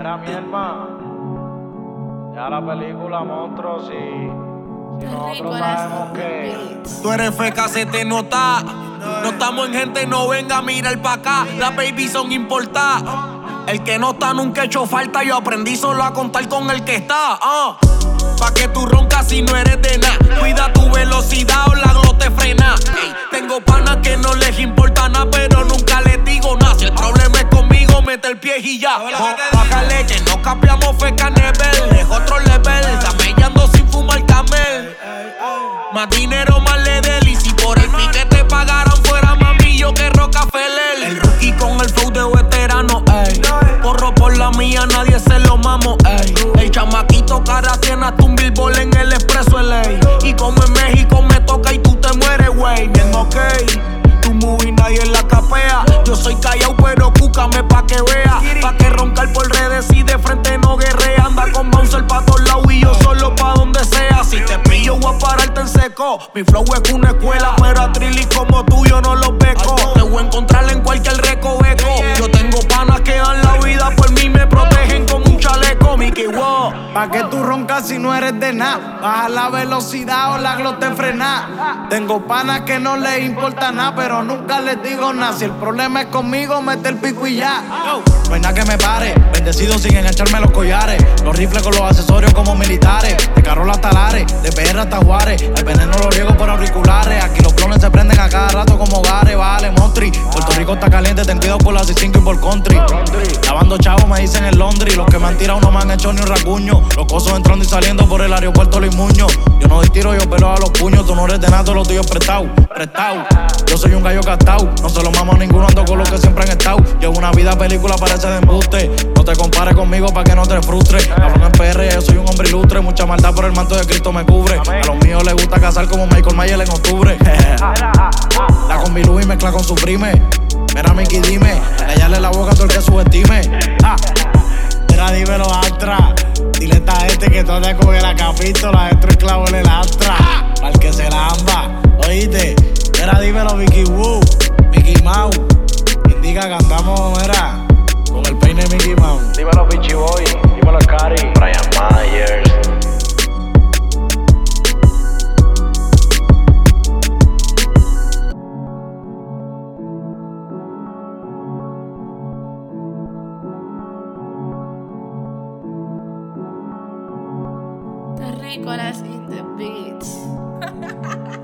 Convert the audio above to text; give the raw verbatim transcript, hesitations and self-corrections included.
Era mi hermano. Ya la película Monstruos y si nosotros sabemos que tú eres feca, se te nota. No estamos en gente, no venga a mirar pa' acá. Las baby son importadas. El que no está nunca hecho falta. Yo aprendí solo a contar con el que está. uh. Pa' que tú roncas si no eres de nada. Cuida tu velocidad o la glote frena. Ey, tengo panas que no les importa nada, pero nunca les digo nada. Si el problema es conmigo, mete el pie y ya. Oh, bájale que no capeamos feca nivel. Es otro level, camellando sin fumar camel. Más dinero, más le del. Y si por el pique te pagaran, fuera mamillo que Rockefeller. El rookie con el flow de veterano, ey. Corro por la mía, nadie se lo mamo, ey. El chamaquito cara tiene hasta un billboard en el expreso L A. Y como en México me toca y tú te mueres, wey. Bien ok, tu movie nadie la capea. Yo soy callao pero cúcame pa' que vea. Pa' que roncar por redes y de frente no guerrea. Anda con bouncer pa' todos lados y yo solo pa' donde sea. Si te pillo voy a pararte en seco. Mi flow es una escuela, pero a trillis como tú yo no los beco. Te voy a encontrar en cualquier recoveco. Yo tengo panas que dan la vida por mí, me protegen como un chaleco. Mickey Wow. Pa' que tú roncas si no eres de nada. Baja la velocidad o la glote frena. Tengo panas que no les importa nada, pero nunca les digo nada. Si el problema es conmigo, mete el pico y ya. No hay nada que me pare. Bendecido sin engancharme los collares. Los rifles con los accesorios como militares. De Carol hasta Lares, de P R hasta Juárez. El veneno lo riego por auriculares. Aquí los clones se prenden a cada rato como hogares. Vale, Montri. Puerto Rico está caliente, ten cuidado por la C cinco y por country. Lavando chavos me dicen en Londres. Los que me han tirado no me han hecho ni un rasguño. Los cosos entrando y saliendo por el aeropuerto Luis Muñoz. Yo no doy tiro, yo pelo a los puños. Tú no eres de nada, todos los tuyos prestado, prestado. Yo soy un gallo gastado. No se lo mamo a ninguno, ando con los que siempre han estado. Llevo una vida película, parece de embuste. No te compares conmigo pa' que no te frustres. Cabrón en P R, yo soy un hombre ilustre. Mucha maldad por el manto de Cristo me cubre. A los míos les gusta cazar como Michael Mayer en octubre. La con mi Louis mezcla con su prime. Mira Mickey, dime, callarle la boca a todo el que subestime. Ah. Mira, dímelo, Astra. Dile a esta gente que todo te coge la capítola, dentro el clavo en el Astra. Para el que se lamba, oíste. Mira, dímelo, Mickey Woo, Mickey Mouse. Indica que andamos, mira, con el peine Mickey Mouse. dímelo Pichi Boy, dímelo Cari, Brian Myers. Terrícolas in the beats.